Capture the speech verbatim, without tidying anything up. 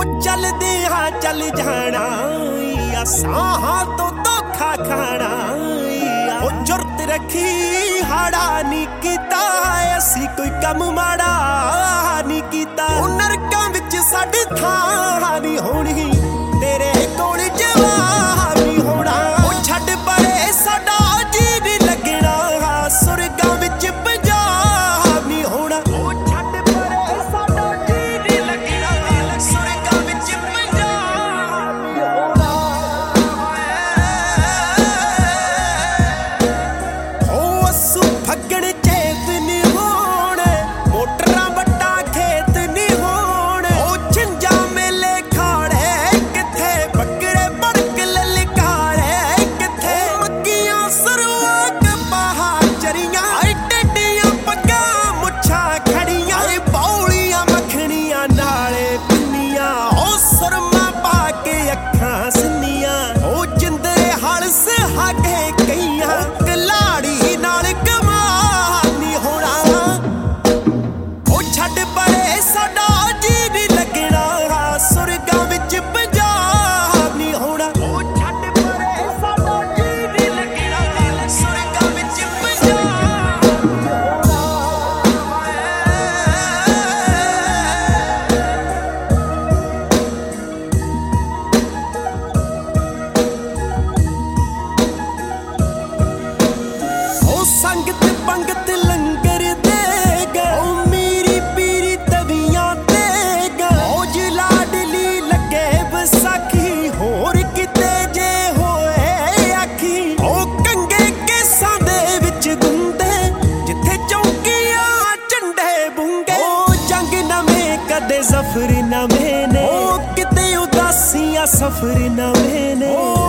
चलदे हाँ चल जाना साहां तो धोखा खाना जुर्त रखी हाड़ा नी कीता असी कोई कम माड़ा नी कीता नरकां विच साडी थां नी होनी तेरे कोल जवाब नी होना छड्ड परे साडा जी नी लगना सुरगां विच पंजाब नी होना छड्ड परे साडा जी नी लगना सुरगां विच पंजाब नी होना ओ असू फगण चेत नी होने मोटरां वड्डा खेत नी होने ओ छिंजा मेले खाड़े किथे बकरे बड़क ललकारे किथे मक्कियां सरवा कपाहा चरियां टेडियां पग्गां मुच्छां खड़ियां बौलियां मखणियां नाले पिन्नियां ओ सुरमा पा के अखां सिन्नियां ओ जिंदरे हल सहागे कईयां कलाड़ी नाल कमाल नी होना ओ छड्ड परे साडा जी नी लगना सुरगां विच पंजाब नी होना ओ छड्ड परे साडा जी नी लगना सुरगां विच पंजाब नी होना ओ संगत पंगत लंगर देगा ओ मेरी पीरी तवियां देगा ओ जलाडली लगे बसाखी होर किते जे होए आखी ओ कंगे केसां दे विच गुंदे जिथे चौकियां झंडे बुंगे ओ जंग नवें कदे जफर नवें ने ओ किते उदासियां सफर नवें ने।